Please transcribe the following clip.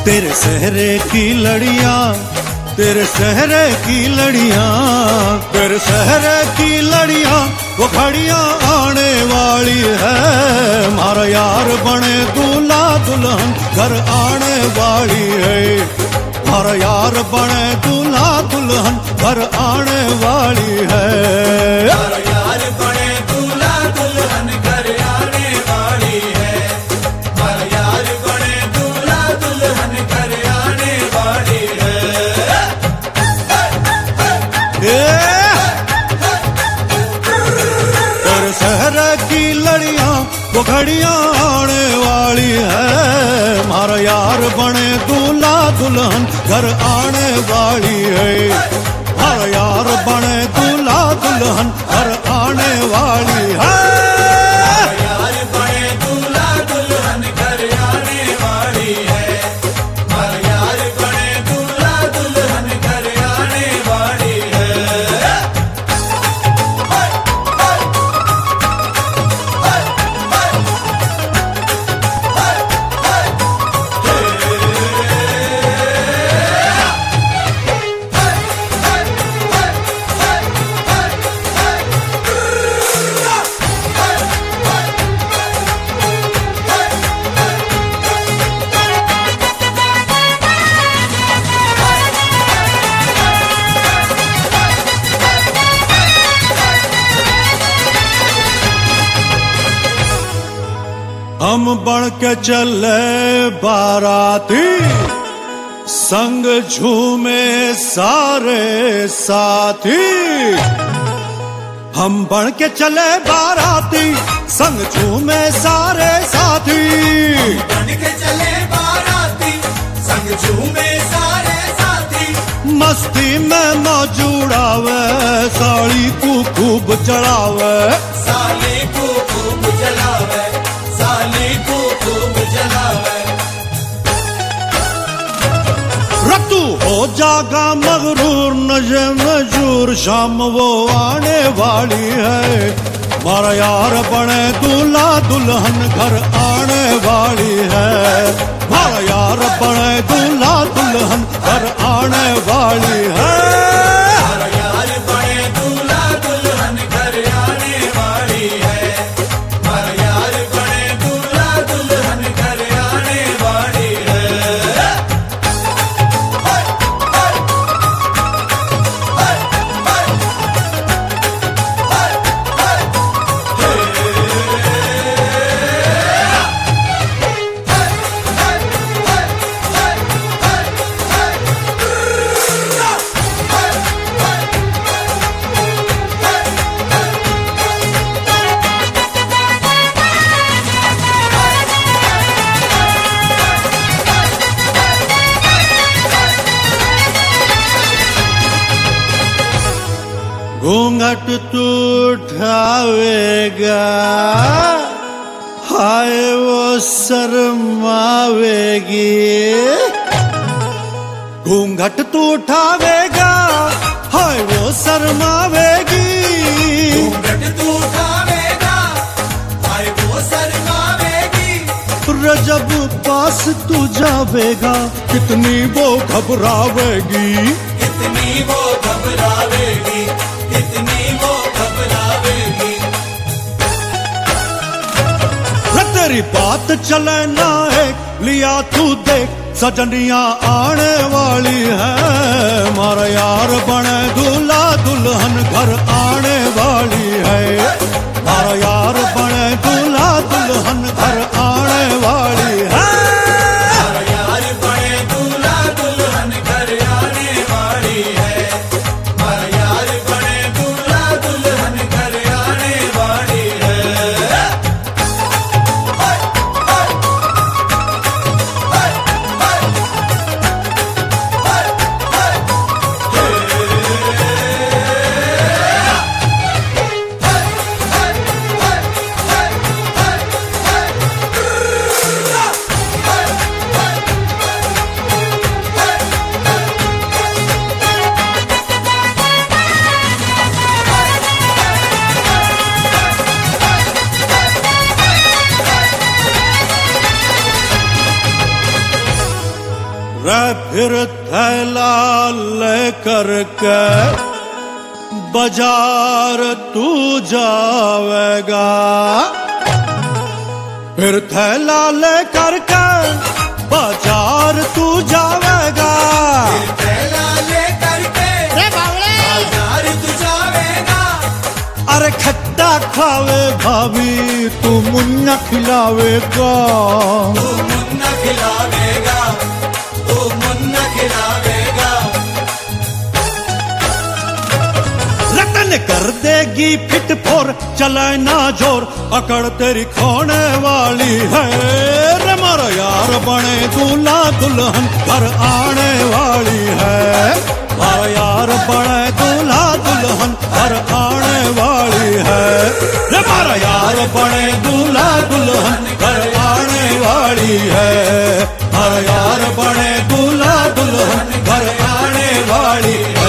तेरे सहरे की लड़ियां, तेरे सहरे की लड़ियां, तेरे सहरे की लड़ियां, वो घड़ियां आने वाली है। मारा यार बने दूल्हा दुल्हन घर आने वाली है। मारा यार बने दूल्हा दुल्हन घर आने वाली है। मारा यार बने दूल्हा दुल्हन घर आने वाली है। मारा यार बने दूल्हा दुल्हन घर आने वाली है। तेरे सहरे की लड़ियां वो घड़ियां आने वाली है। मारा यार बने दूल्हा दुल्हन घर आने वाली है। मारा यार बने दूल्हा दुल्हन घर आने वाली है। मारा यार बने दूल्हा दुल्हन घर आने वाली है। मारा यार बने दूल्हा दुल्हन घर आने वाली है। हम बन के चले बाराती, संग झूमे सारे साथी। हम बन के चले बाराती, संग झूमे सारे साथी। बन के चले बाराती, संग झूमे सारे साथी। मस्ती में मौजूड़ावे, साड़ी को खूब चढ़ावे। साली को खूब जलावे, साली को खूब जलावे। रतू हो जागा मगरूर, नशे में चूर, शाम वो आने वाली है। मारा यार बने दूल्हा दुल्हन घर आने वाली है। मारा यार बने दूल्हा दुल्हन घर आने वाली है। मारा यार बने दूल्हा दुल्हन घर आने वाली है। मारा यार बने दूल्हा दुल्हन घर आने वाली है। घूंघट तू उठावेगा, हाय वो शर्मावेगी। घूंघट तू उठावेगा, हाय वो शर्मावेगी। घूंघट तू उठावेगा, हाय वो शर्मावेगी। जब पास तू जावेगा, कितनी वो घबरावेगी। कितनी वो घबरावेगी, कितनी वो घबरावेगी। तेरी बात चले ना एक, लिया तू देख सजनियां आने वाली है। मारा यार बने दूल्हा दुल्हन घर आने वाली है। मारा यार बने दूल्हा दुल्हन घर आने वाली है। मारा यार बने दूल्हा दुल्हन घर आने वाली है। मारा यार बने दूल्हा दुल्हन घर आने वाली है। रे फिर थैला लेकर के बाजार तू जावेगा, फिर थैला लेकर के बाजार तू जावेगा, थैला लेकर के बाजार तू जावेगा। अरे खट्टा खावे भाभी तू मुन्ना खिलावेगा, तू मुन्ना खिलावेगा, तू मुन्ना खिलावेगा। रतन कर देगी फिट फोर, चले ना जोर, अकड़ तेरी खोने वाली है रे। मारा यार बने दूल्हा दुल्हन घर आने वाली है, मारा यार बने दूल्हा दुल्हन घर आने वाली है रे। मारा यार बने दूल्हा दुल्हन घर आने वाली है, मारा यार बने दूल्हा दुल्हन घर आने वाली है।